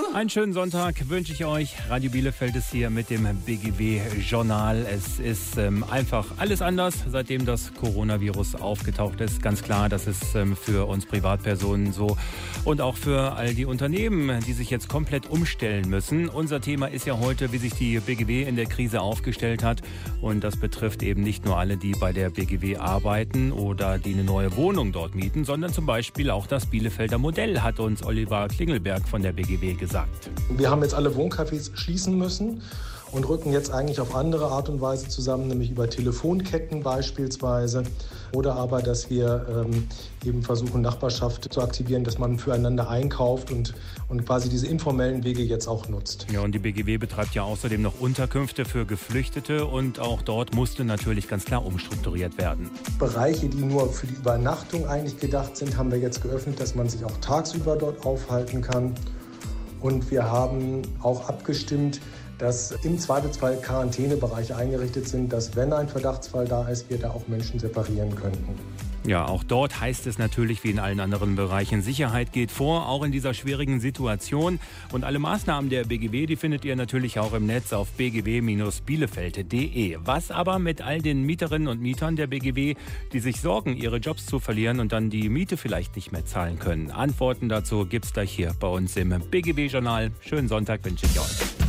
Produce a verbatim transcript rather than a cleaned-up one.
Einen schönen Sonntag wünsche ich euch. Radio Bielefeld ist hier mit dem B G W-Journal. Es ist ähm, einfach alles anders, seitdem das Coronavirus aufgetaucht ist. Ganz klar, das ist ähm, für uns Privatpersonen so und auch für all die Unternehmen, die sich jetzt komplett umstellen müssen. Unser Thema ist ja heute, wie sich die B G W in der Krise aufgestellt hat. Und das betrifft eben nicht nur alle, die bei der B G W arbeiten oder die eine neue Wohnung dort mieten, sondern zum Beispiel auch das Bielefelder Modell, hat uns Oliver Klingelberg von der B G W gesagt. Wir haben jetzt alle Wohncafés schließen müssen und rücken jetzt eigentlich auf andere Art und Weise zusammen, nämlich über Telefonketten beispielsweise. Oder aber, dass wir ähm, eben versuchen, Nachbarschaft zu aktivieren, dass man füreinander einkauft und, und quasi diese informellen Wege jetzt auch nutzt. Ja, und die B G W betreibt ja außerdem noch Unterkünfte für Geflüchtete und auch dort musste natürlich ganz klar umstrukturiert werden. Bereiche, die nur für die Übernachtung eigentlich gedacht sind, haben wir jetzt geöffnet, dass man sich auch tagsüber dort aufhalten kann. Und wir haben auch abgestimmt, dass im Zweifelsfall Quarantänebereiche eingerichtet sind, dass, wenn ein Verdachtsfall da ist, wir da auch Menschen separieren könnten. Ja, auch dort heißt es natürlich, wie in allen anderen Bereichen, Sicherheit geht vor, auch in dieser schwierigen Situation. Und alle Maßnahmen der B G W, die findet ihr natürlich auch im Netz auf b g w Bindestrich bielefeld punkt d e. Was aber mit all den Mieterinnen und Mietern der B G W, die sich sorgen, ihre Jobs zu verlieren und dann die Miete vielleicht nicht mehr zahlen können? Antworten dazu gibt's gleich hier bei uns im B G W-Journal. Schönen Sonntag wünsche ich euch.